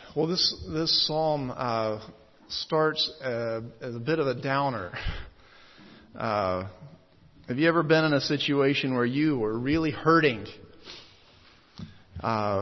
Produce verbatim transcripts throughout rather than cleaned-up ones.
Well, this this psalm uh, starts uh, as a bit of a downer. Uh, have you ever been in a situation where you were really hurting, uh,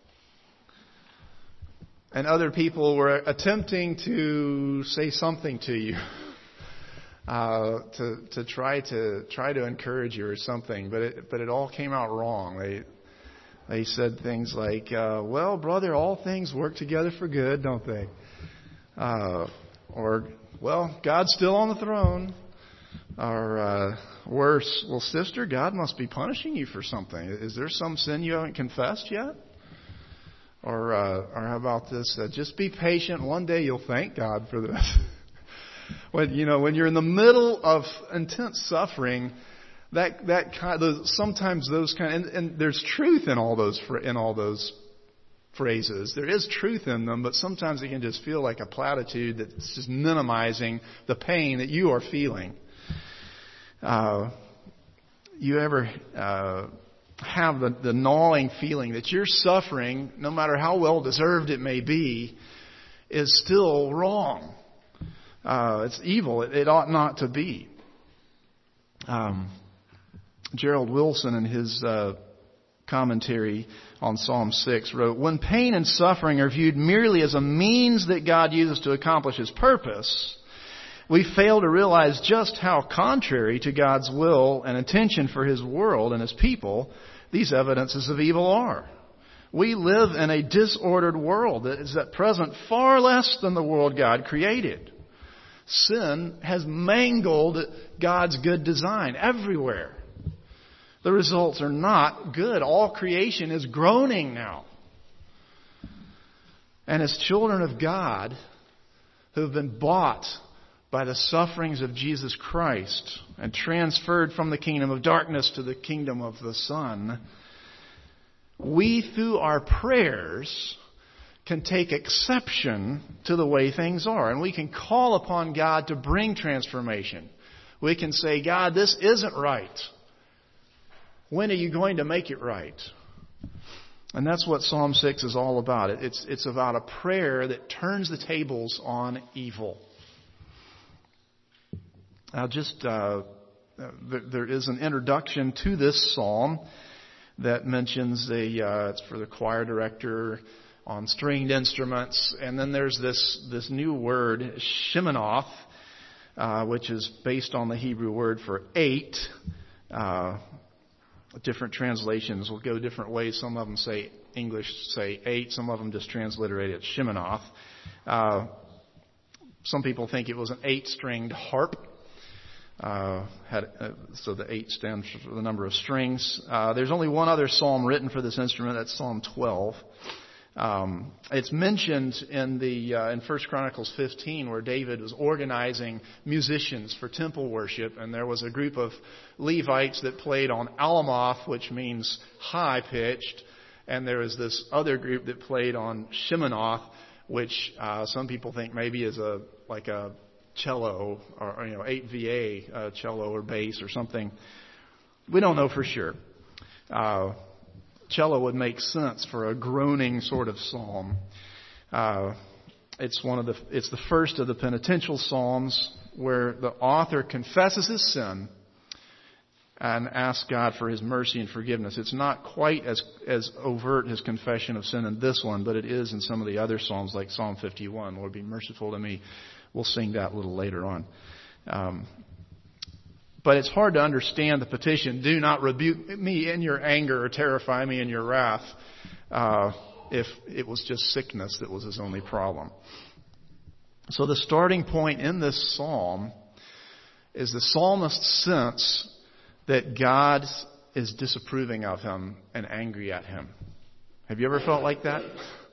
and other people were attempting to say something to you, uh, to to try to try to encourage you or something, but it but it all came out wrong. They They said things like, uh, well, brother, all things work together for good, don't they? Uh, or, well, God's still on the throne. Or, uh, worse, well, sister, God must be punishing you for something. Is there some sin you haven't confessed yet? Or, uh, or how about this? Uh, just be patient. One day you'll thank God for this. when, you know, when you're in the middle of intense suffering, That that kind of, sometimes those kind of, and, and there's truth in all those in all those phrases. There is truth in them, but sometimes it can just feel like a platitude that's just minimizing the pain that you are feeling. Uh, you ever uh, have the, the gnawing feeling that your suffering, no matter how well deserved it may be, is still wrong. Uh, it's evil. It, it ought not to be. Um, Gerald Wilson, in his uh, commentary on Psalm six, wrote, "When pain and suffering are viewed merely as a means that God uses to accomplish His purpose, we fail to realize just how contrary to God's will and intention for His world and His people these evidences of evil are. We live in a disordered world that is at present far less than the world God created. Sin has mangled God's good design everywhere. The results are not good. All creation is groaning now. And as children of God who have been bought by the sufferings of Jesus Christ and transferred from the kingdom of darkness to the kingdom of the Son, we, through our prayers, can take exception to the way things are. And we can call upon God to bring transformation. We can say, God, this isn't right. When are you going to make it right? And that's what Psalm six is all about. It's, it's about a prayer that turns the tables on evil. Now, just uh, there is an introduction to this psalm that mentions the uh, it's for the choir director on stringed instruments, and then there's this this new word Shemanoth, uh, which is based on the Hebrew word for eight. Uh, Different translations will go different ways. Some of them say English say eight. Some of them just transliterate it Shemanoth. Uh, some people think it was an eight-stringed harp. Uh, had, uh, so the eight stands for the number of strings. Uh, there's only one other psalm written for this instrument. That's Psalm twelve. Um, it's mentioned in the uh, in First Chronicles fifteen, where David was organizing musicians for temple worship, and there was a group of Levites that played on alamoth, which means high pitched, and there was this other group that played on Shemanoth, which uh, some people think maybe is a like a cello or, or you know eight V A uh, cello or bass or something. We don't know for sure. Uh, Cello would make sense for a groaning sort of psalm. Uh, it's one of the it's the first of the penitential psalms where the author confesses his sin and asks God for His mercy and forgiveness. It's not quite as as overt his confession of sin in this one, but it is in some of the other psalms, like Psalm fifty-one. Lord, be merciful to me. We'll sing that a little later on. Um, But it's hard to understand the petition, do not rebuke me in your anger or terrify me in your wrath, uh, if it was just sickness that was his only problem. So the starting point in this psalm is the psalmist's sense that God is disapproving of him and angry at him. Have you ever felt like that?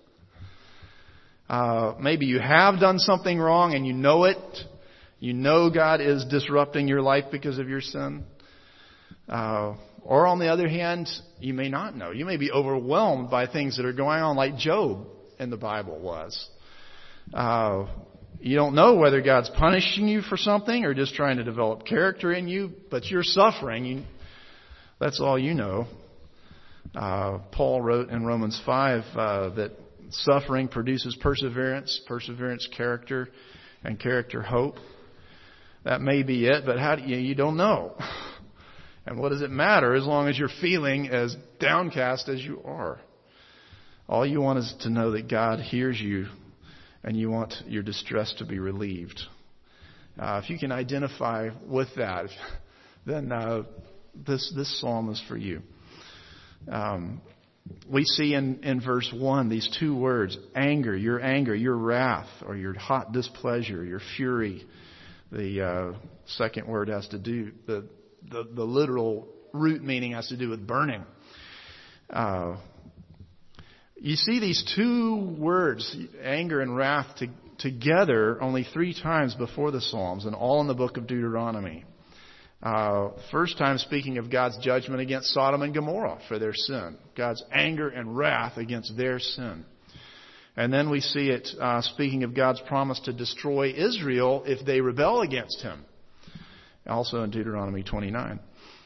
Uh, maybe you have done something wrong and you know it. You know God is disrupting your life because of your sin. Uh, or on the other hand, you may not know. You may be overwhelmed by things that are going on, like Job in the Bible was. Uh, you don't know whether God's punishing you for something or just trying to develop character in you, but you're suffering. You, that's all you know. Uh, Paul wrote in Romans five uh, that suffering produces perseverance, perseverance character, and character hope. That may be it, but how do you, you don't know. And what does it matter as long as you're feeling as downcast as you are? All you want is to know that God hears you and you want your distress to be relieved. Uh, if you can identify with that, then uh, this this psalm is for you. Um, we see in, in verse one these two words, anger, your anger, your wrath, or your hot displeasure, your fury. The uh, second word has to do, the, the, the literal root meaning has to do with burning. Uh, you see these two words, anger and wrath, to, together only three times before the Psalms, and all in the book of Deuteronomy. Uh, first time speaking of God's judgment against Sodom and Gomorrah for their sin. God's anger and wrath against their sin. And then we see it uh, speaking of God's promise to destroy Israel if they rebel against Him. Also in Deuteronomy twenty-nine.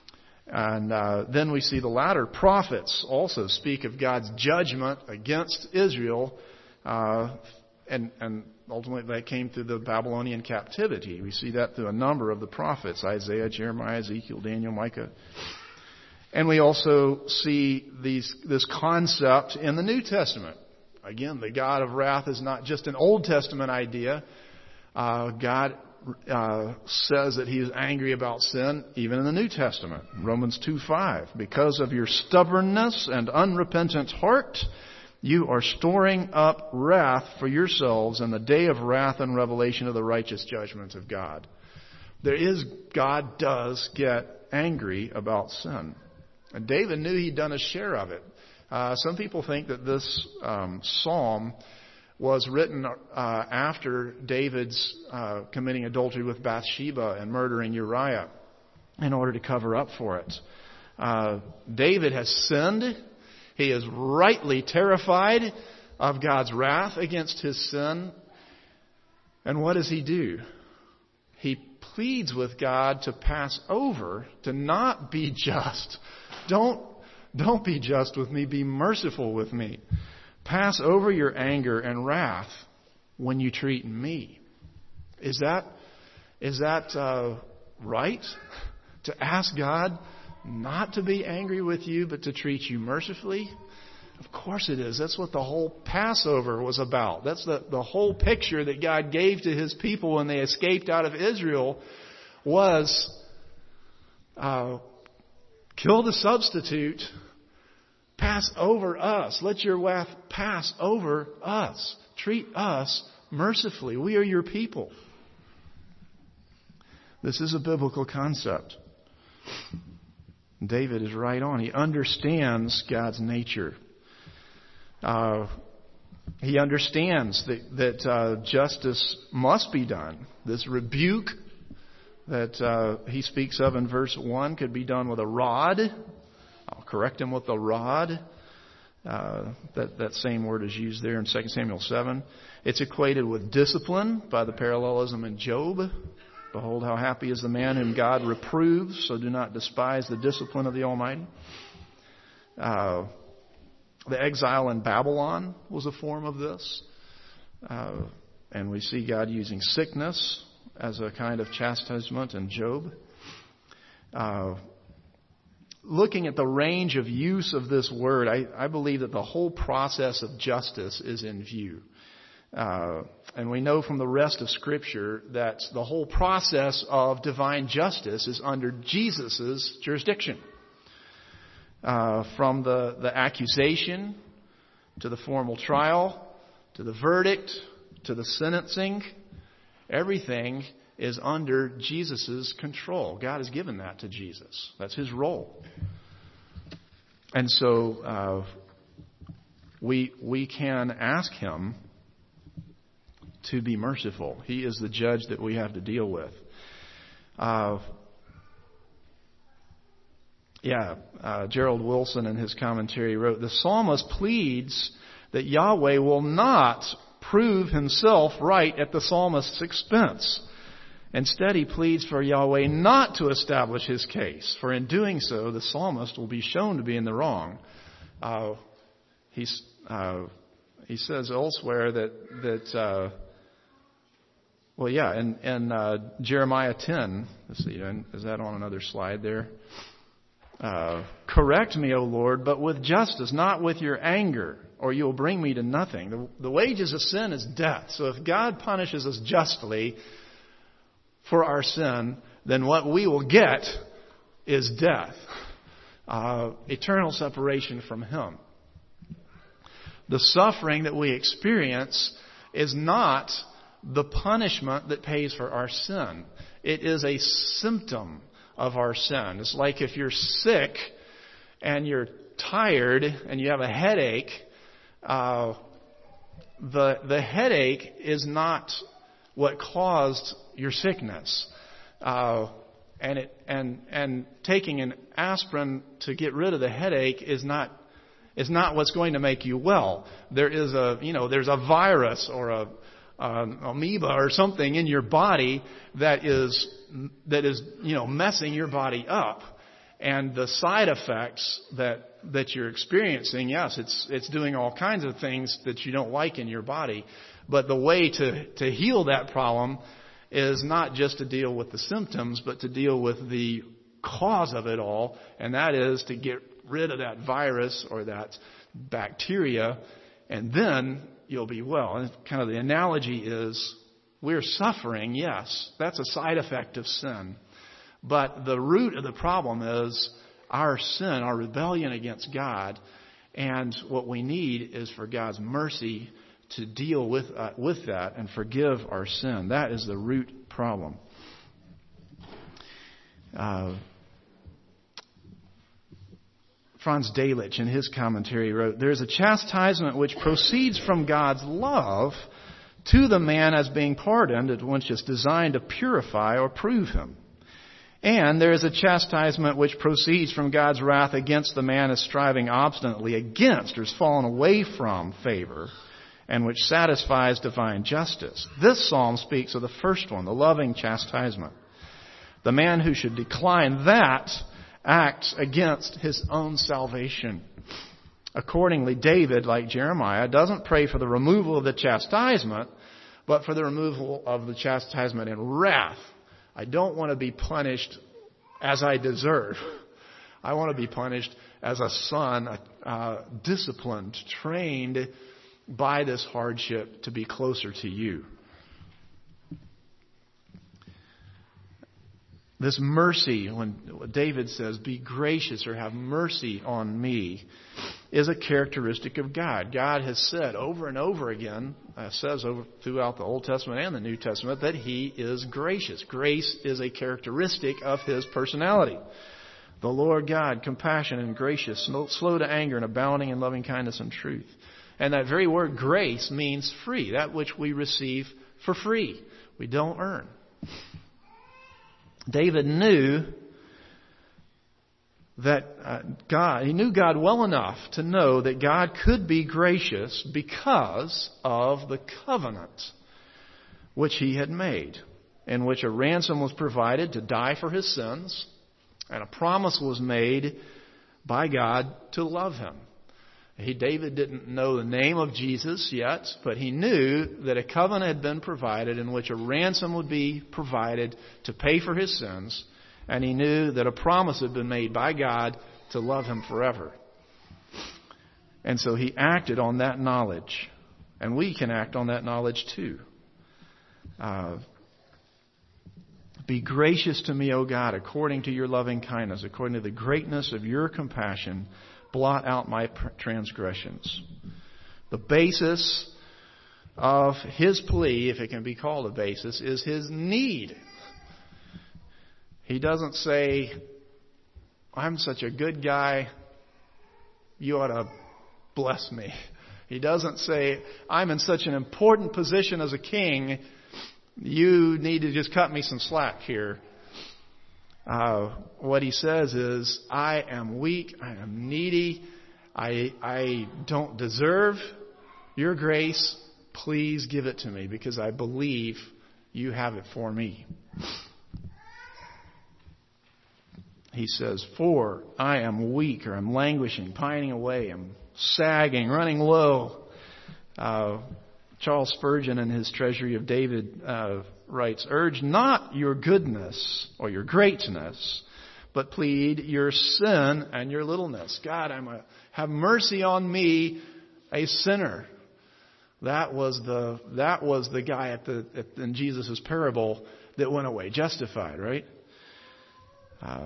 And uh, then we see the latter prophets also speak of God's judgment against Israel. Uh, and, and ultimately that came through the Babylonian captivity. We see that through a number of the prophets. Isaiah, Jeremiah, Ezekiel, Daniel, Micah. And we also see these, this concept in the New Testament. Again, the God of wrath is not just an Old Testament idea. Uh, God uh, says that He is angry about sin even in the New Testament. Romans two five. Because of your stubbornness and unrepentant heart, you are storing up wrath for yourselves in the day of wrath and revelation of the righteous judgments of God. There is, God does get angry about sin. And David knew he'd done a share of it. Uh, some people think that this um, psalm was written uh, after David's uh, committing adultery with Bathsheba and murdering Uriah in order to cover up for it. Uh, David has sinned. He is rightly terrified of God's wrath against his sin. And what does he do? He pleads with God to pass over, to not be just. Don't Don't be just with me. Be merciful with me. Pass over your anger and wrath when you treat me. Is that is that uh, right? To ask God not to be angry with you, but to treat you mercifully? Of course it is. That's what the whole Passover was about. That's the, the whole picture that God gave to His people when they escaped out of Israel was uh, kill the substitute. Pass over us. Let your wrath pass over us. Treat us mercifully. We are your people. This is a biblical concept. David is right on. He understands God's nature. Uh, he understands that, that uh, justice must be done. This rebuke that uh, he speaks of in verse one could be done with a rod. I'll correct him with a rod. Uh, that, that same word is used there in Second Samuel seven. It's equated with discipline by the parallelism in Job. Behold, how happy is the man whom God reproves, so do not despise the discipline of the Almighty. Uh, the exile in Babylon was a form of this. Uh, and we see God using sickness as a kind of chastisement in Job. Uh, Looking at the range of use of this word, I, I believe that the whole process of justice is in view. Uh, and we know from the rest of Scripture that the whole process of divine justice is under Jesus' jurisdiction. Uh, from the, the accusation to the formal trial to the verdict to the sentencing, everything is under Jesus' control. God has given that to Jesus. That's His role. And so uh, we we can ask Him to be merciful. He is the judge that we have to deal with. Uh, yeah, uh, Gerald Wilson in his commentary wrote, the psalmist pleads that Yahweh will not prove Himself right at the psalmist's expense. Instead, he pleads for Yahweh not to establish his case, for in doing so, the psalmist will be shown to be in the wrong. Uh, he's, uh, he says elsewhere that, that uh, well, yeah, in, in uh, Jeremiah ten, let's see, is that on another slide there? Uh, Correct me, O Lord, but with justice, not with your anger, or you will bring me to nothing. The, the wages of sin is death. So if God punishes us justly for our sin, then what we will get is death, uh, eternal separation from Him. The suffering that we experience is not the punishment that pays for our sin. It is a symptom of our sin. It's like if you're sick and you're tired and you have a headache, uh, the the headache is not what caused your sickness. Uh, and it and and taking an aspirin to get rid of the headache is not is not what's going to make you well. There is a you know there's a virus or a an amoeba or something in your body that is that is you know messing your body up, and the side effects that that you're experiencing, yes, it's it's doing all kinds of things that you don't like in your body. But the way to to heal that problem is not just to deal with the symptoms, but to deal with the cause of it all, and that is to get rid of that virus or that bacteria, and then you'll be well. And kind of the analogy is we're suffering, yes, that's a side effect of sin. But the root of the problem is our sin, our rebellion against God, and what we need is for God's mercy to deal with uh, with that and forgive our sin. That is the root problem. Uh, Franz Delitzsch, in his commentary, wrote, "There is a chastisement which proceeds from God's love to the man as being pardoned, which is designed to purify or prove him. And there is a chastisement which proceeds from God's wrath against the man as striving obstinately against or has fallen away from favor, and which satisfies divine justice. This psalm speaks of the first one, the loving chastisement. The man who should decline that acts against his own salvation. Accordingly, David, like Jeremiah, doesn't pray for the removal of the chastisement, but for the removal of the chastisement in wrath. I don't want to be punished as I deserve. I want to be punished as a son, uh, disciplined, trained by this hardship to be closer to you." This mercy, when David says, "Be gracious or have mercy on me," is a characteristic of God. God has said over and over again, uh, says over, throughout the Old Testament and the New Testament, that He is gracious. Grace is a characteristic of His personality. The Lord God, compassionate and gracious, slow to anger and abounding in loving kindness and truth. And that very word grace means free, that which we receive for free. We don't earn. David knew that uh, God, he knew God well enough to know that God could be gracious because of the covenant which He had made, in which a ransom was provided to die for his sins, and a promise was made by God to love him. He, David didn't know the name of Jesus yet, but he knew that a covenant had been provided in which a ransom would be provided to pay for his sins, and he knew that a promise had been made by God to love him forever. And so he acted on that knowledge, and we can act on that knowledge too. Uh, Be gracious to me, O God, according to your loving kindness, according to the greatness of your compassion. Blot out my transgressions. The basis of his plea, if it can be called a basis, is his need. He doesn't say, I'm such a good guy, you ought to bless me. He doesn't say, I'm in such an important position as a king, you need to just cut me some slack here. Uh, what he says is, I am weak, I am needy, I, I don't deserve your grace. Please give it to me because I believe you have it for me. He says, for I am weak, or I'm languishing, pining away, I'm sagging, running low. Uh, Charles Spurgeon, in his Treasury of David, uh, writes, "Urge not your goodness or your greatness, but plead your sin and your littleness." God, I'm a, have mercy on me, a sinner. That was the that was the guy at the at, in Jesus' parable that went away justified, right? Uh,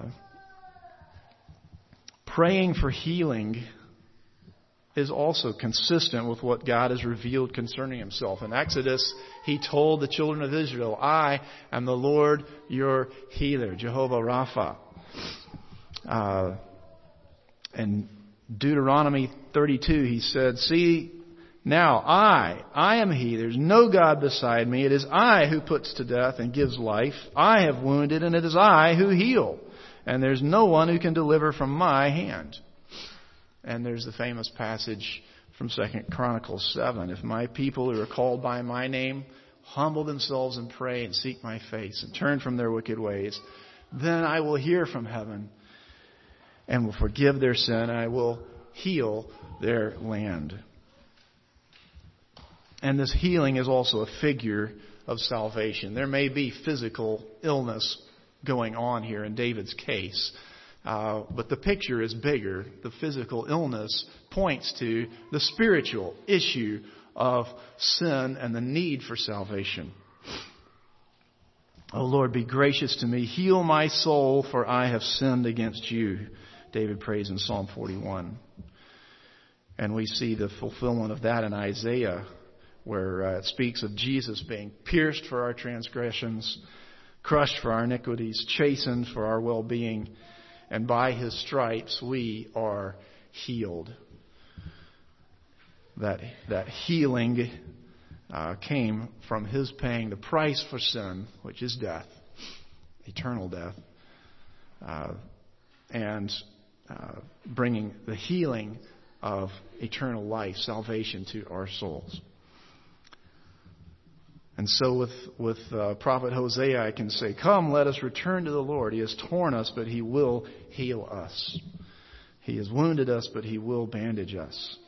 praying for healing is also consistent with what God has revealed concerning Himself. In Exodus, He told the children of Israel, "I am the Lord your healer," Jehovah Rapha. Uh, in Deuteronomy thirty-two, He said, "See, now I, I am He. There's no God beside me. It is I who puts to death and gives life. I have wounded, and it is I who heal. And there's no one who can deliver from my hand." And there's the famous passage from Second Chronicles seven. "If my people who are called by my name humble themselves and pray and seek my face and turn from their wicked ways, then I will hear from heaven and will forgive their sin. I will heal their land." And this healing is also a figure of salvation. There may be physical illness going on here in David's case. Uh, but the picture is bigger. The physical illness points to the spiritual issue of sin and the need for salvation. "O Lord, be gracious to me. Heal my soul, for I have sinned against you," David prays in Psalm forty-one. And we see the fulfillment of that in Isaiah, where uh, it speaks of Jesus being pierced for our transgressions, crushed for our iniquities, chastened for our well-being, and by His stripes we are healed. That that healing uh, came from His paying the price for sin, which is death, eternal death, uh, and uh, bringing the healing of eternal life, salvation to our souls. And so with, with uh, Prophet Hosea, I can say, "Come, let us return to the Lord. He has torn us, but He will heal us. He has wounded us, but He will bandage us."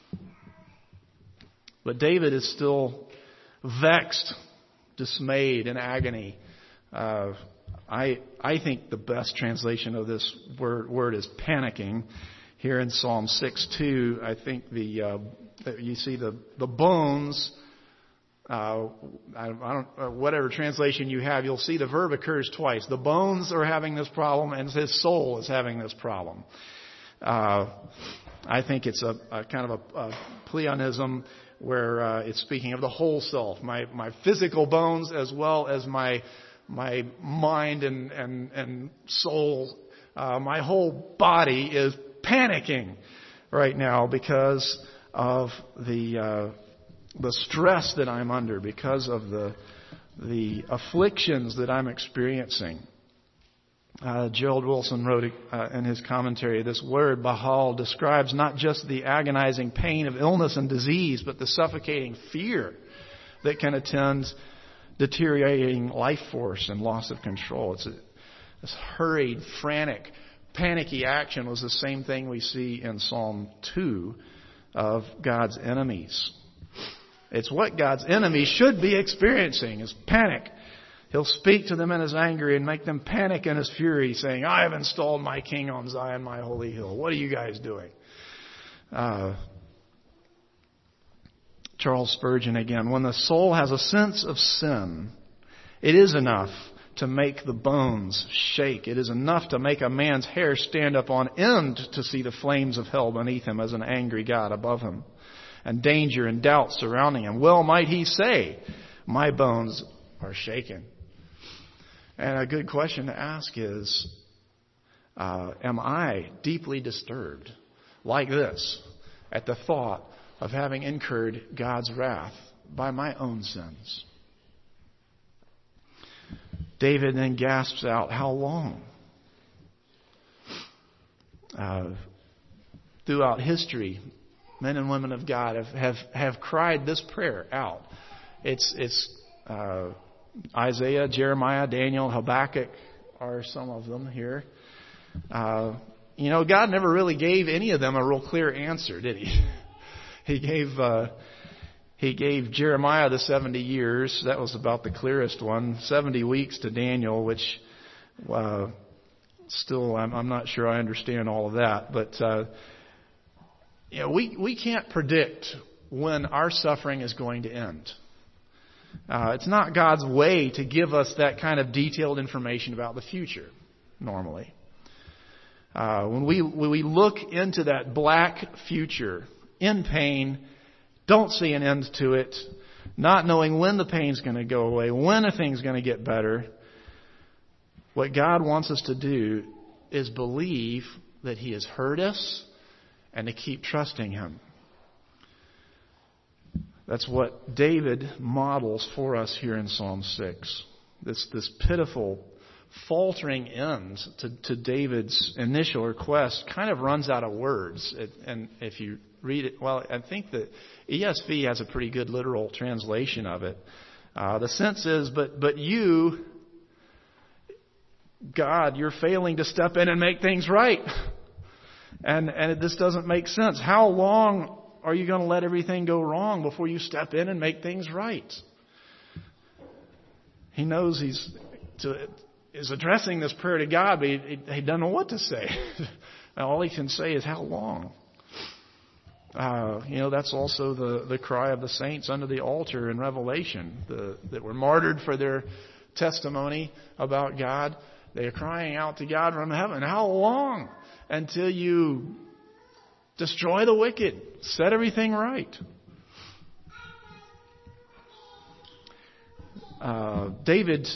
But David is still vexed, dismayed, in agony. Uh, I I think the best translation of this word, word is panicking. Here in Psalm six two, I think the uh, you see the, the bones... Uh, I, I don't, uh, whatever translation you have, you'll see the verb occurs twice. The bones are having this problem, and his soul is having this problem. Uh, I think it's a, a kind of a, a pleonism where uh, it's speaking of the whole self, my my physical bones as well as my my mind and and and soul. Uh, my whole body is panicking right now because of the. Uh, the stress that I'm under, because of the the afflictions that I'm experiencing. Uh, Gerald Wilson wrote uh, in his commentary, this word, Bahal, describes not just the agonizing pain of illness and disease, but the suffocating fear that can attend deteriorating life force and loss of control. It's a, this hurried, frantic, panicky action was the same thing we see in Psalm two of God's enemies. It's what God's enemies should be experiencing, is panic. He'll speak to them in His anger and make them panic in His fury, saying, "I have installed my king on Zion, my holy hill. What are you guys doing?" Uh, Charles Spurgeon again, "When the soul has a sense of sin, it is enough to make the bones shake. It is enough to make a man's hair stand up on end to see the flames of hell beneath him as an angry God above him, and danger and doubt surrounding him. Well might he say, 'My bones are shaken.'" And a good question to ask is, uh, am I deeply disturbed like this at the thought of having incurred God's wrath by my own sins? David then gasps out, "How long?" Uh, throughout history, men and women of God have, have, have cried this prayer out. It's it's uh, Isaiah, Jeremiah, Daniel, Habakkuk are some of them here. Uh, you know, God never really gave any of them a real clear answer, did He? He gave uh, He gave Jeremiah the seventy years. That was about the clearest one. seventy weeks to Daniel, which uh, still I'm, I'm not sure I understand all of that. But uh, you know, we we can't predict when our suffering is going to end. Uh, it's not God's way to give us that kind of detailed information about the future, normally. Uh, when we when we look into that black future, in pain, don't see an end to it, not knowing when the pain's going to go away, when a thing's going to get better, what God wants us to do is believe that He has heard us and to keep trusting Him. That's what David models for us here in Psalm six. This this pitiful, faltering end to, to David's initial request kind of runs out of words. It, and if you read it, well, I think the E S V has a pretty good literal translation of it. Uh, the sense is, but but you, God, you're failing to step in and make things right. And and this doesn't make sense. How long are you going to let everything go wrong before you step in and make things right? He knows he's to, is addressing this prayer to God, but he, he doesn't know what to say. All he can say is, how long? Uh, you know, that's also the, the cry of the saints under the altar in Revelation, the, that were martyred for their testimony about God. They are crying out to God from heaven, how long until you destroy the wicked, set everything right? Uh, David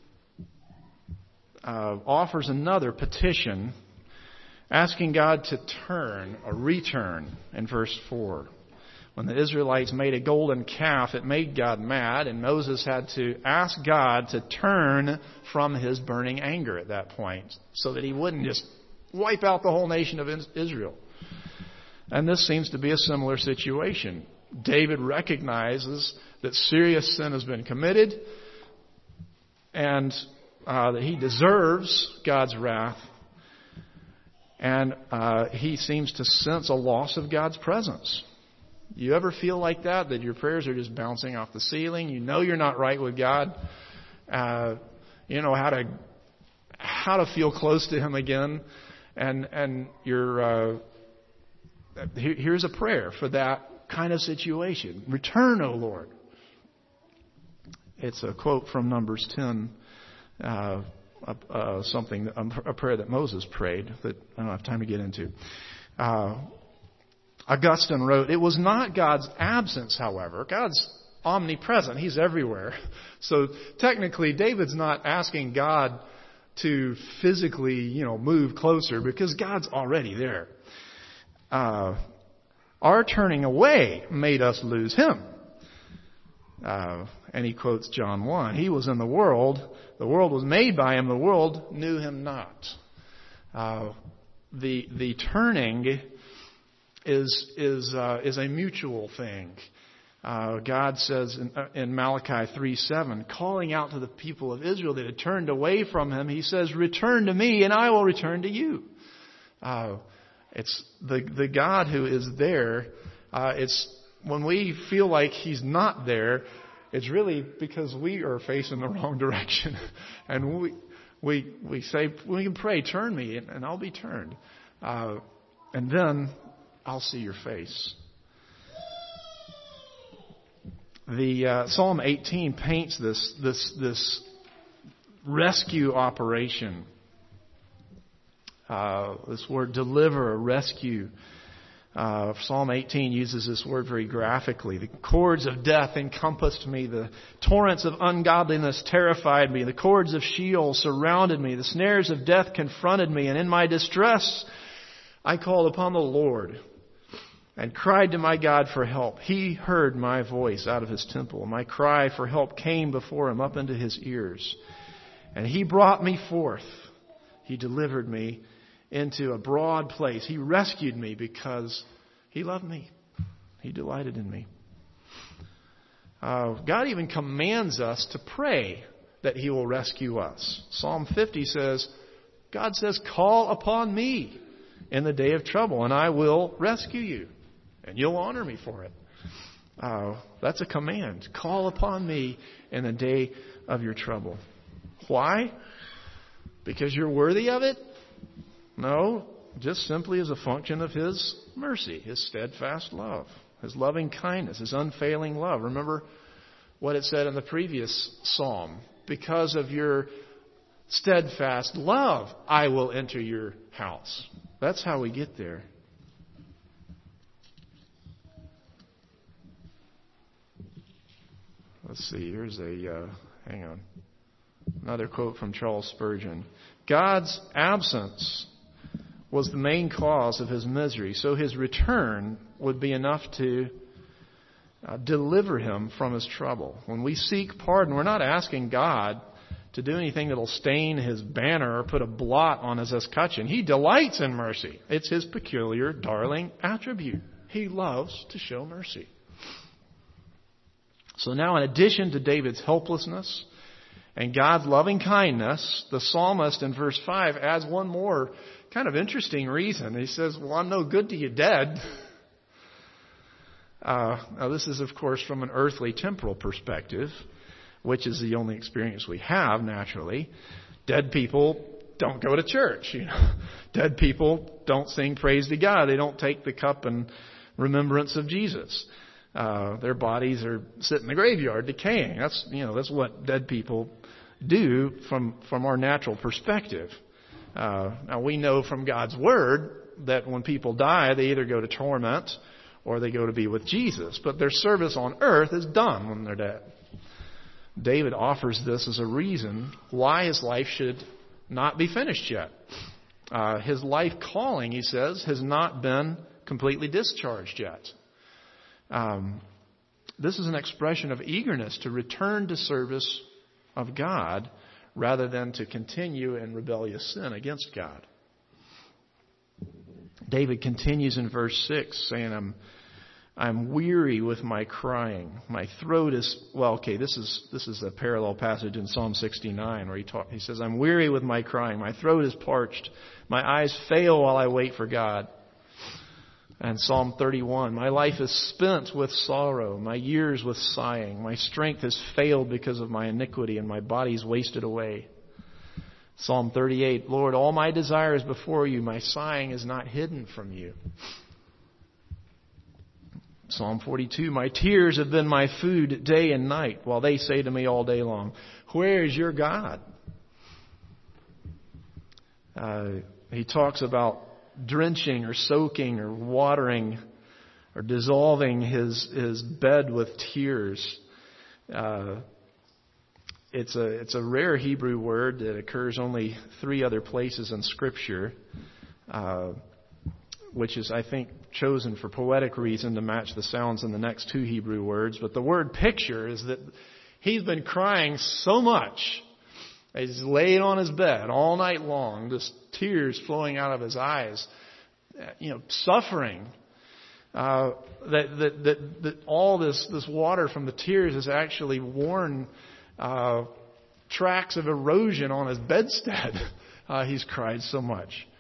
uh, offers another petition, asking God to turn or return in verse four. When the Israelites made a golden calf, it made God mad, and Moses had to ask God to turn from His burning anger at that point, so that He wouldn't just wipe out the whole nation of Israel. And this seems to be a similar situation. David recognizes that serious sin has been committed and uh, that he deserves God's wrath. And uh, he seems to sense a loss of God's presence. You ever feel like that? That your prayers are just bouncing off the ceiling? You know you're not right with God. Uh, you know how to how to feel close to Him again. And, and you're... Uh, Here's a prayer for that kind of situation. Return, O Lord. It's a quote from Numbers ten, uh, uh, something, a prayer that Moses prayed that I don't have time to get into. Uh, Augustine wrote, it was not God's absence, however. God's omnipresent. He's everywhere. So technically, David's not asking God to physically, you know, move closer because God's already there. Uh, our turning away made us lose Him. Uh, and he quotes John one. He was in the world. The world was made by Him. The world knew Him not. Uh, the the turning is is uh, is a mutual thing. Uh, God says in, uh, in Malachi three seven, calling out to the people of Israel that had turned away from Him, He says, "Return to me, and I will return to you." Uh, It's the the God who is there. Uh, it's when we feel like He's not there, it's really because we are facing the wrong direction, and we we we say we can pray, turn me, and, and I'll be turned, uh, and then I'll see your face. The uh, Psalm eighteen paints this this this rescue operation. Uh, this word deliver, rescue. Uh, Psalm eighteen uses this word very graphically. The cords of death encompassed me. The torrents of ungodliness terrified me. The cords of Sheol surrounded me. The snares of death confronted me. And in my distress, I called upon the Lord and cried to my God for help. He heard my voice out of His temple. My cry for help came before Him up into His ears. And He brought me forth. He delivered me into a broad place. He rescued me because He loved me. He delighted in me. Uh, God even commands us to pray that He will rescue us. Psalm fifty says, God says, call upon me in the day of trouble, and I will rescue you, and you'll honor me for it. Uh, that's a command. Call upon me in the day of your trouble. Why? Because you're worthy of it? No, just simply as a function of His mercy, His steadfast love, His loving kindness, His unfailing love. Remember what it said in the previous psalm. Because of your steadfast love, I will enter your house. That's how we get there. Let's see, here's a, uh, hang on, another quote from Charles Spurgeon. God's absence was the main cause of his misery, so His return would be enough to uh, deliver him from his trouble. When we seek pardon, we're not asking God to do anything that will stain His banner or put a blot on His escutcheon. He delights in mercy. It's His peculiar, darling attribute. He loves to show mercy. So now, in addition to David's helplessness and God's loving kindness, the psalmist in verse five adds one more kind of interesting reason. He says, well, I'm no good to you dead. Uh, now, this is, of course, from an earthly, temporal perspective, which is the only experience we have, naturally. Dead people don't go to church. You know, dead people don't sing praise to God. They don't take the cup in remembrance of Jesus. Uh, their bodies are sit in the graveyard decaying. That's, you know, that's what dead people do from, from our natural perspective. Uh, now we know from God's Word that when people die, they either go to torment or they go to be with Jesus. But their service on earth is done when they're dead. David offers this as a reason why his life should not be finished yet. Uh, his life calling, he says, has not been completely discharged yet. Um, this is an expression of eagerness to return to service of God rather than to continue in rebellious sin against God. David continues in verse six saying, I'm, I'm weary with my crying. My throat is, well, okay, this is, this is a parallel passage in Psalm sixty-nine where he talk, he says, I'm weary with my crying. My throat is parched. My eyes fail while I wait for God. And Psalm thirty-one, my life is spent with sorrow, my years with sighing. My strength has failed because of my iniquity, and my body is wasted away. Psalm thirty-eight, Lord, all my desire is before you. My sighing is not hidden from you. Psalm forty-two, my tears have been my food day and night, while they say to me all day long, where is your God? Uh, he talks about drenching or soaking or watering or dissolving his his bed with tears. Uh, it's a it's a rare Hebrew word that occurs only three other places in Scripture, uh, which is, I think, chosen for poetic reason to match the sounds in the next two Hebrew words. But the word picture is that he's been crying so much. He's laid on his bed all night long, just tears flowing out of his eyes, you know, suffering. Uh, that, that that that all this this water from the tears has actually worn uh, tracks of erosion on his bedstead. Uh, he's cried so much.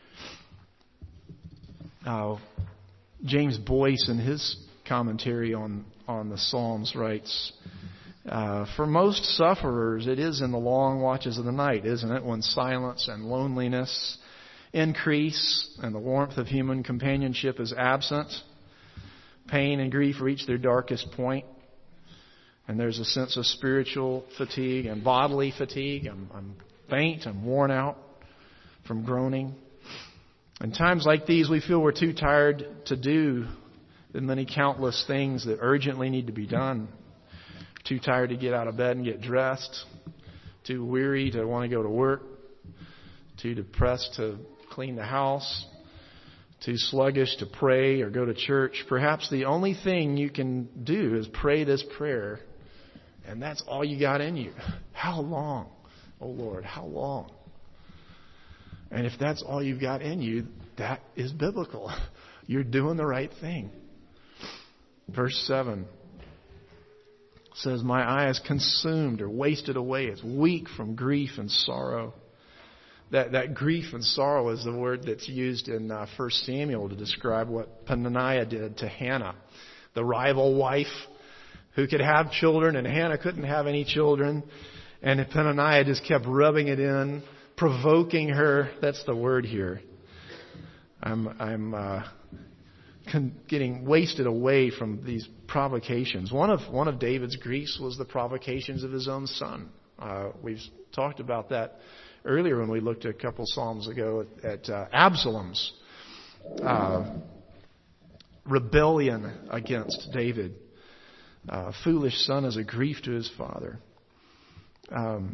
Uh, James Boyce, in his commentary on on the Psalms, writes, Uh, for most sufferers, it is in the long watches of the night, isn't it? When silence and loneliness increase and the warmth of human companionship is absent. Pain and grief reach their darkest point. And there's a sense of spiritual fatigue and bodily fatigue. I'm, I'm faint, I'm worn out from groaning. In times like these, we feel we're too tired to do the many countless things that urgently need to be done. Too tired to get out of bed and get dressed. Too weary to want to go to work. Too depressed to clean the house. Too sluggish to pray or go to church. Perhaps the only thing you can do is pray this prayer, and that's all you got in you. How long, oh Lord, how long? And if that's all you've got in you, that is biblical. You're doing the right thing. Verse seven says, my eye is consumed or wasted away. It's weak from grief and sorrow. That that grief and sorrow is the word that's used in uh, First Samuel to describe what Peninnah did to Hannah, the rival wife who could have children, and Hannah couldn't have any children. And Peninnah just kept rubbing it in, provoking her. That's the word here. I'm, I'm uh, con- getting wasted away from these provocations. One of one of David's griefs was the provocations of his own son. Uh, we've talked about that earlier when we looked at a couple Psalms ago at, at uh, Absalom's uh, rebellion against David. Uh, a foolish son is a grief to his father. Um,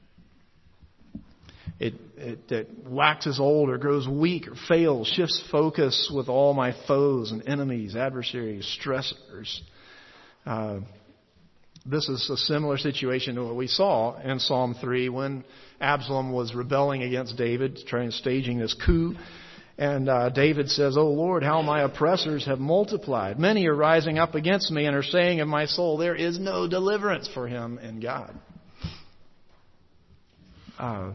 it, it, it waxes old or grows weak or fails, shifts focus with all my foes and enemies, adversaries, stressors. Uh, this is a similar situation to what we saw in Psalm three when Absalom was rebelling against David, trying staging this coup. And uh, David says, "O Lord, how my oppressors have multiplied. Many are rising up against me and are saying of my soul, there is no deliverance for him in God." Uh,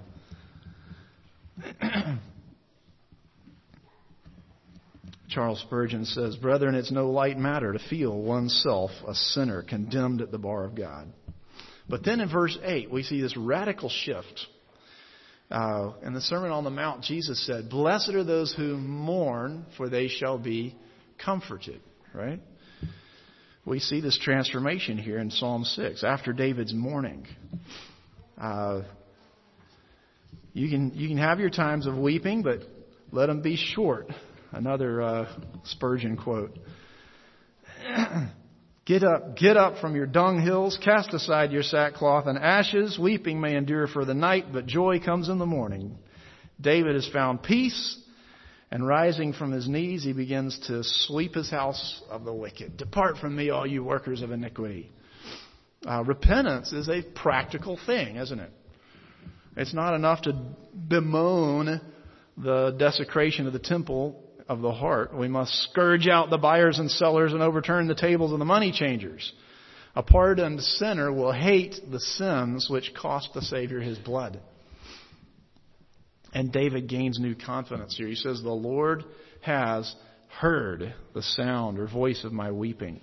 Charles Spurgeon says, "Brethren, it's no light matter to feel oneself a sinner condemned at the bar of God." But then in verse eight, we see this radical shift. Uh, in the Sermon on the Mount, Jesus said, "Blessed are those who mourn, for they shall be comforted." Right? We see this transformation here in Psalm six. After David's mourning, uh, you can you can have your times of weeping, but let them be short. Another uh, Spurgeon quote. Get up, get up from your dunghills, cast aside your sackcloth and ashes. Weeping may endure for the night, but joy comes in the morning. David has found peace, and rising from his knees, he begins to sweep his house of the wicked. Depart from me, all you workers of iniquity. Uh, repentance is a practical thing, isn't it? It's not enough to bemoan the desecration of the temple of the heart. We must scourge out the buyers and sellers and overturn the tables of the money changers. A pardoned sinner will hate the sins which cost the Savior his blood. And David gains new confidence here. He says, "The Lord has heard the sound or voice of my weeping."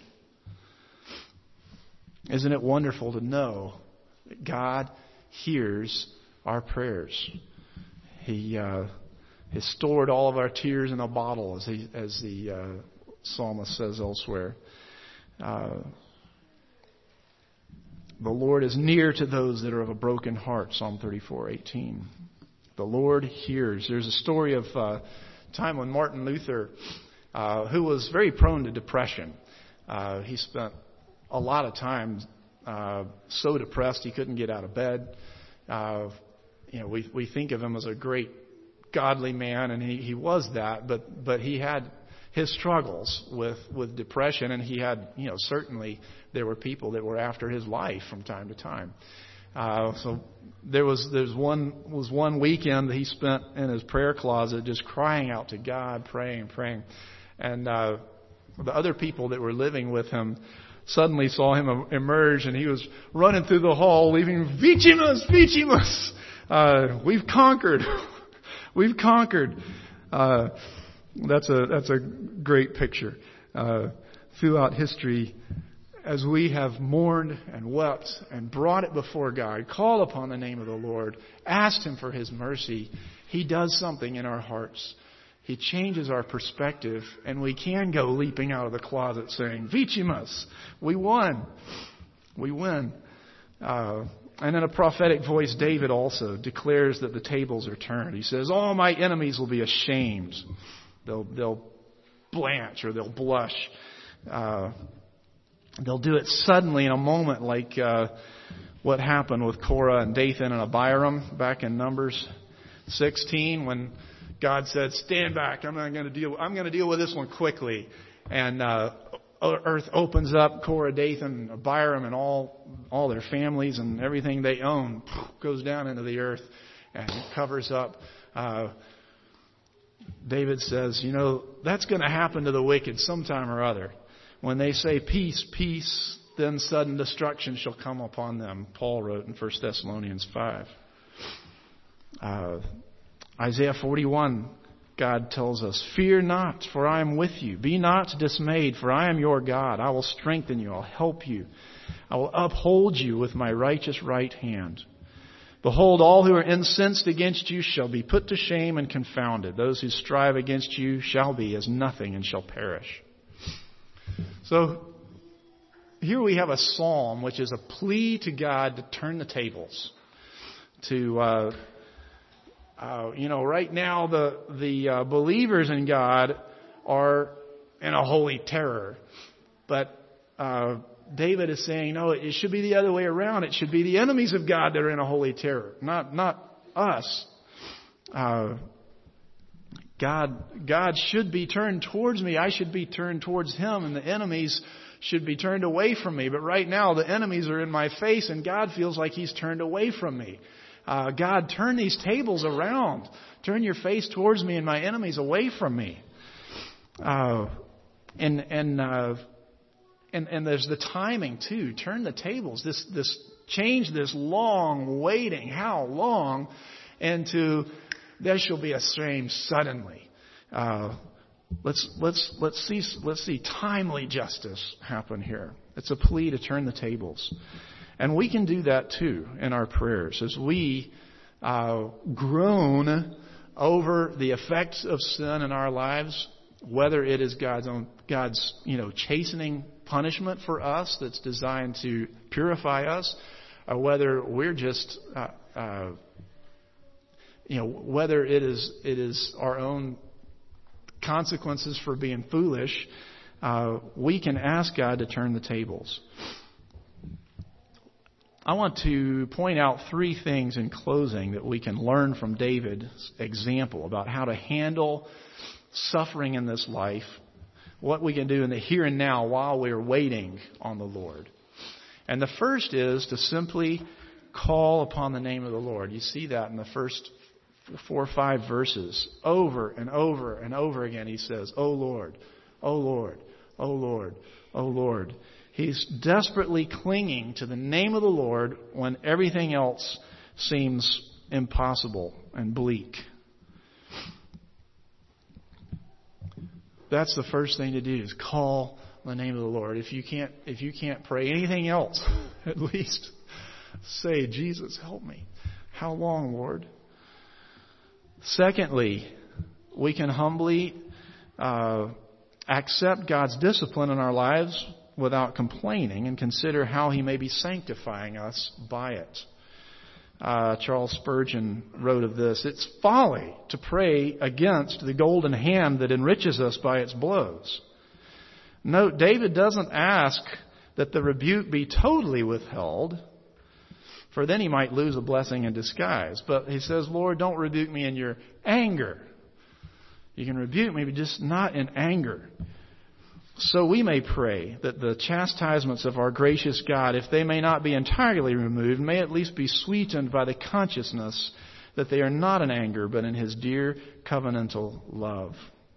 Isn't it wonderful to know that God hears our prayers? He uh, has stored all of our tears in a bottle, as, he, as the uh, psalmist says elsewhere. Uh, the Lord is near to those that are of a broken heart, Psalm thirty-four eighteen. The Lord hears. There's a story of a uh, time when Martin Luther, uh, who was very prone to depression, uh, he spent a lot of time uh, so depressed he couldn't get out of bed. Uh, you know, we we think of him as a great godly man, and he, he was that, but but he had his struggles with, with depression, and he had, you know, certainly there were people that were after his life from time to time. Uh, so there was there's one was one weekend that he spent in his prayer closet just crying out to God, praying, praying, and uh, the other people that were living with him suddenly saw him emerge, and he was running through the hall, leaving, "Vicimus, Vicimus, uh, we've conquered." We've conquered. Uh, that's a that's a great picture. Uh, throughout history, as we have mourned and wept and brought it before God, called upon the name of the Lord, asked Him for His mercy, He does something in our hearts. He changes our perspective, and we can go leaping out of the closet saying, "Vicimus, we won. We win." Uh, And in a prophetic voice, David also declares that the tables are turned. He says, "All my enemies will be ashamed. They'll, they'll blanch or they'll blush. Uh, they'll do it suddenly in a moment, like uh, what happened with Korah and Dathan and Abiram back in Numbers sixteen, when God said, "Stand back. I'm not going to deal. I'm going to deal with this one quickly." And uh, earth opens up. Korah, Dathan, Abiram, and all all their families and everything they own goes down into the earth and covers up. Uh, David says, you know, that's going to happen to the wicked sometime or other. When they say peace, peace, then sudden destruction shall come upon them. Paul wrote in First Thessalonians five. Uh, Isaiah forty-one God tells us, "Fear not, for I am with you. Be not dismayed, for I am your God. I will strengthen you. I'll help you. I will uphold you with my righteous right hand. Behold, all who are incensed against you shall be put to shame and confounded. Those who strive against you shall be as nothing and shall perish." So here we have a psalm which is a plea to God to turn the tables. To, uh, uh, you know, right now the the uh, believers in God are in a holy terror. But uh, David is saying, no, it should be the other way around. It should be the enemies of God that are in a holy terror, not not us. Uh, God, God should be turned towards me. I should be turned towards Him, and the enemies should be turned away from me. But right now, the enemies are in my face, and God feels like He's turned away from me. Uh, God, turn these tables around. Turn your face towards me and my enemies away from me. Uh, and and uh, and and there's the timing too. Turn the tables. This this change this long waiting. How long? Into there shall be a shame suddenly. Uh, let's let's let's see let's see timely justice happen here. It's a plea to turn the tables. And we can do that too in our prayers as we uh, groan over the effects of sin in our lives, whether it is God's own, God's you know chastening punishment for us that's designed to purify us, or whether we're just uh, uh, you know whether it is it is our own consequences for being foolish. Uh, we can ask God to turn the tables. I want to point out three things in closing that we can learn from David's example about how to handle suffering in this life, what we can do in the here and now while we're waiting on the Lord. And the first is to simply call upon the name of the Lord. You see that in the first four or five verses. Over and over and over again he says, "O Lord, O Lord, O Lord, O Lord." He's desperately clinging to the name of the Lord when everything else seems impossible and bleak. That's the first thing to do, is call the name of the Lord. If you can't, if you can't pray anything else, at least say, "Jesus, help me. How long, Lord?" Secondly, we can humbly uh, accept God's discipline in our lives without complaining and consider how He may be sanctifying us by it. Uh, Charles Spurgeon wrote of this, "It's folly to pray against the golden hand that enriches us by its blows." Note, David doesn't ask that the rebuke be totally withheld, for then he might lose a blessing in disguise. But he says, "Lord, don't rebuke me in your anger. You can rebuke me, but just not in anger." So we may pray that the chastisements of our gracious God, if they may not be entirely removed, may at least be sweetened by the consciousness that they are not in anger, but in His dear covenantal love.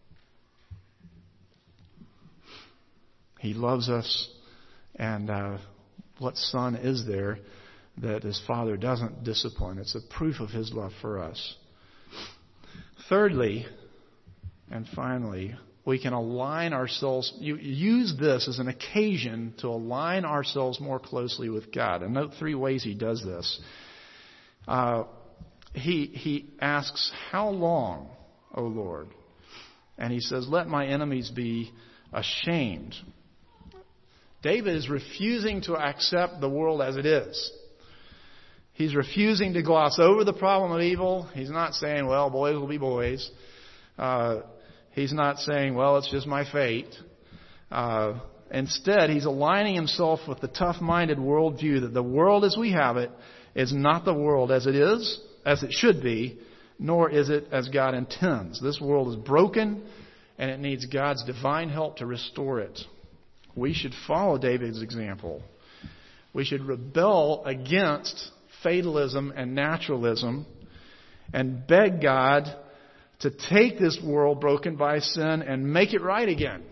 He loves us, and uh, what son is there that his Father doesn't discipline? It's a proof of His love for us. Thirdly, and finally, we can align ourselves, you use this as an occasion to align ourselves more closely with God. And note three ways He does this. Uh, he, he asks, "How long, O Lord?" And He says, "Let my enemies be ashamed." David is refusing to accept the world as it is. He's refusing to gloss over the problem of evil. He's not saying, well, boys will be boys. Uh, He's not saying, well, it's just my fate. Uh, instead, he's aligning himself with the tough-minded worldview that the world as we have it is not the world as it is, as it should be, nor is it as God intends. This world is broken, and it needs God's divine help to restore it. We should follow David's example. We should rebel against fatalism and naturalism and beg God to take this world broken by sin and make it right again.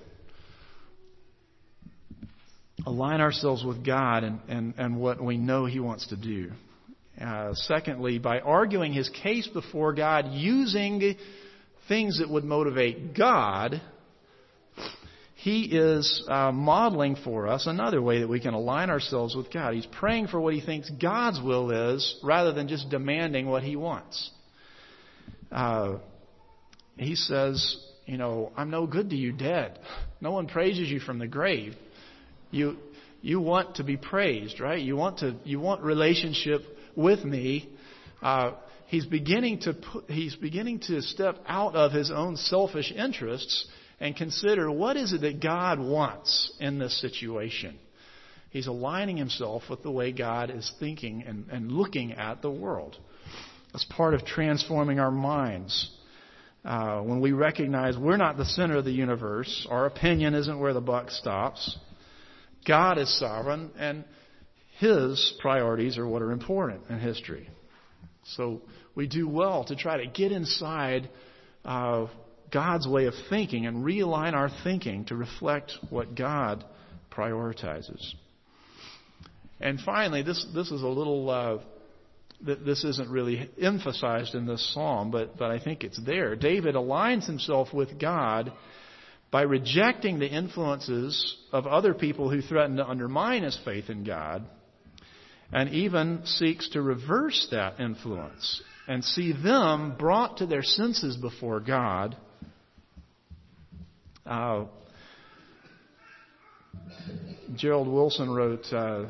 Align ourselves with God and, and, and what we know He wants to do. Uh, secondly, by arguing His case before God using things that would motivate God, he is uh, modeling for us another way that we can align ourselves with God. He's praying for what he thinks God's will is rather than just demanding what he wants. Uh, he says, you know, I'm no good to you dead. No one praises you from the grave. You you want to be praised, right? You want to you want relationship with me. Uh, he's beginning to put, he's beginning to step out of his own selfish interests and consider what is it that God wants in this situation. He's aligning himself with the way God is thinking and, and looking at the world. That's part of transforming our minds. Uh, when we recognize we're not the center of the universe, our opinion isn't where the buck stops. God is sovereign, and his priorities are what are important in history. So we do well to try to get inside uh, God's way of thinking and realign our thinking to reflect what God prioritizes. And finally, this this is a little uh, th- this isn't really emphasized in this psalm, but but I think it's there. David aligns himself with God by rejecting the influences of other people who threaten to undermine his faith in God, and even seeks to reverse that influence and see them brought to their senses before God. Uh, Gerald Wilson wrote, uh,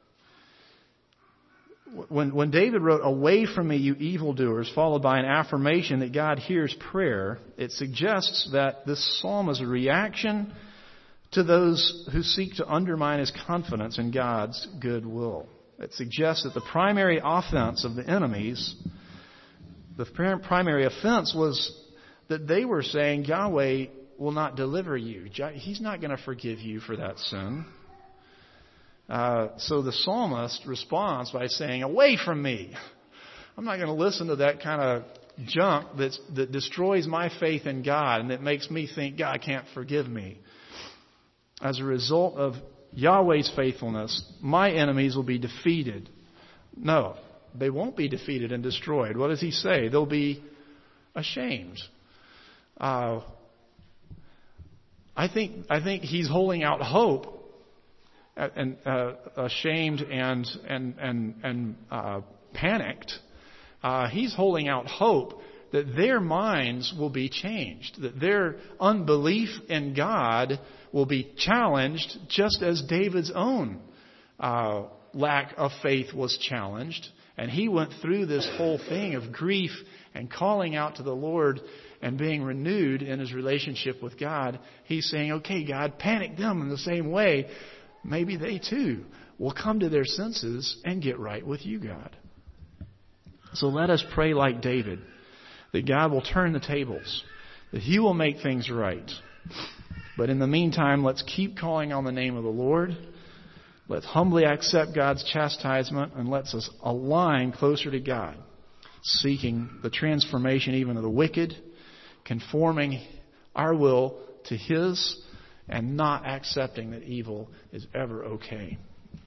when, when David wrote, "Away from me, you evildoers," followed by an affirmation that God hears prayer, it suggests that this psalm is a reaction to those who seek to undermine his confidence in God's good will. It suggests that the primary offense of the enemies, the primary offense was that they were saying, Yahweh will not deliver you. He's not going to forgive you for that sin. Uh, so the psalmist responds by saying, away from me. I'm not going to listen to that kind of junk that's, that destroys my faith in God and that makes me think God can't forgive me. As a result of Yahweh's faithfulness, my enemies will be defeated. No, they won't be defeated and destroyed. What does he say? They'll be ashamed. Uh, I think I think he's holding out hope, and uh, ashamed and and and and uh, panicked. Uh, he's holding out hope that their minds will be changed, that their unbelief in God will be challenged, just as David's own uh, lack of faith was challenged. And he went through this whole thing of grief and calling out to the Lord and being renewed in his relationship with God. He's saying, okay, God, panic them in the same way. Maybe they too will come to their senses and get right with you, God. So let us pray like David, that God will turn the tables, that he will make things right. But in the meantime, let's keep calling on the name of the Lord. Let's humbly accept God's chastisement, and let's us align closer to God, seeking the transformation even of the wicked, conforming our will to his, and not accepting that evil is ever okay.